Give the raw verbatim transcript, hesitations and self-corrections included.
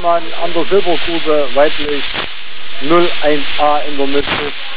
Steuermann an der Silbergrube, weiblich null eins a in der Mitte.